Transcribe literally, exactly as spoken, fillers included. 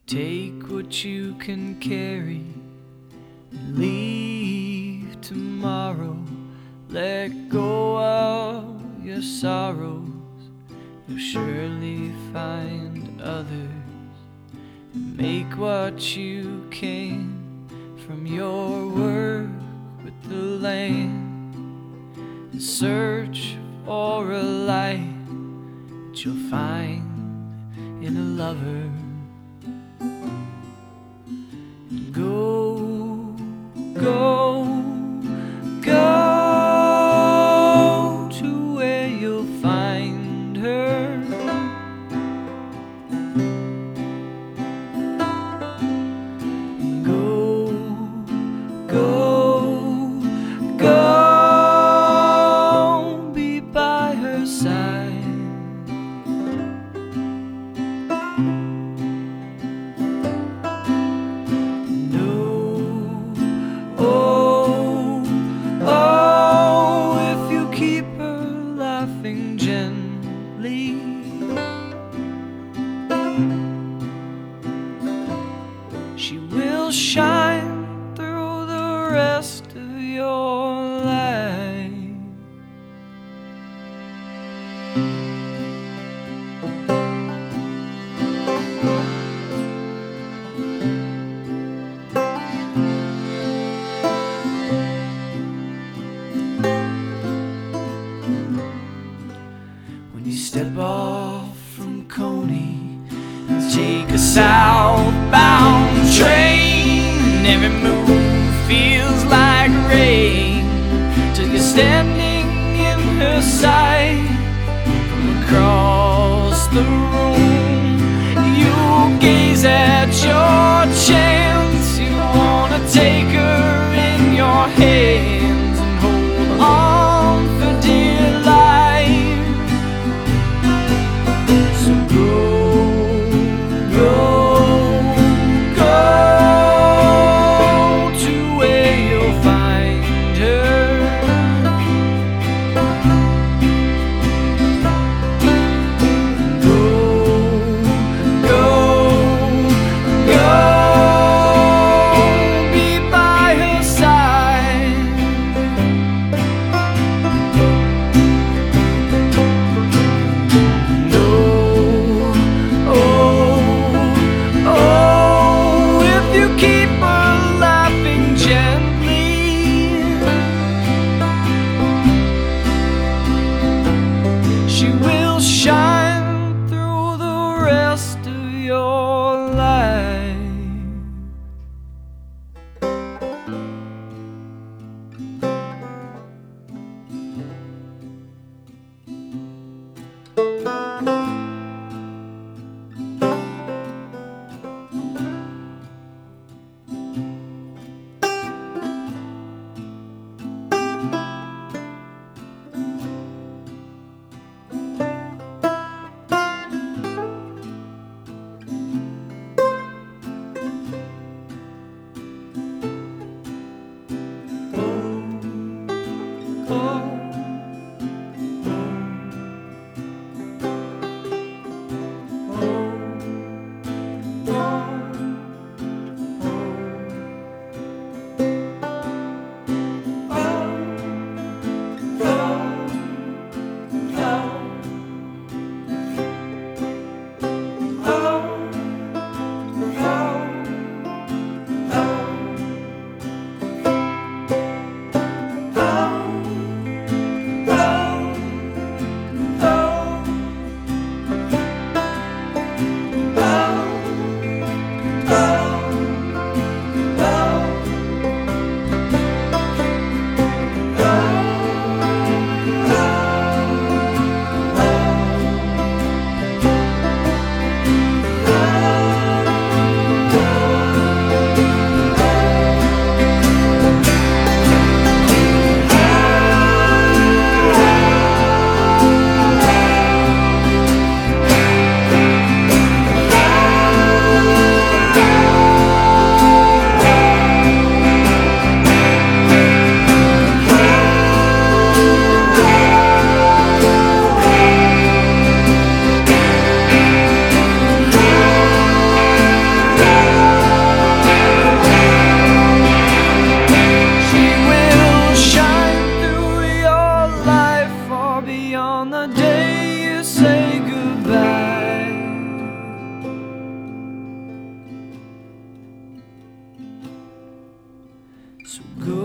Take what you can carry and leave tomorrow. Let go of your sorrows. You'll surely find others. And make what you can from your work with the land. And search for a light that you'll find in a lover. Go, go, go to where you'll find her. Go, go, go, be by her side. Oh, oh, if you keep her laughing gently, she will shine through the rest of your life. When you step off from Coney and take a southbound train, and every move feels like rain till you're standing in her sight. From across the room you gaze at your chance. You wanna take her in your hands and hold on for dear life. So go, go, go to where you'll find her. So go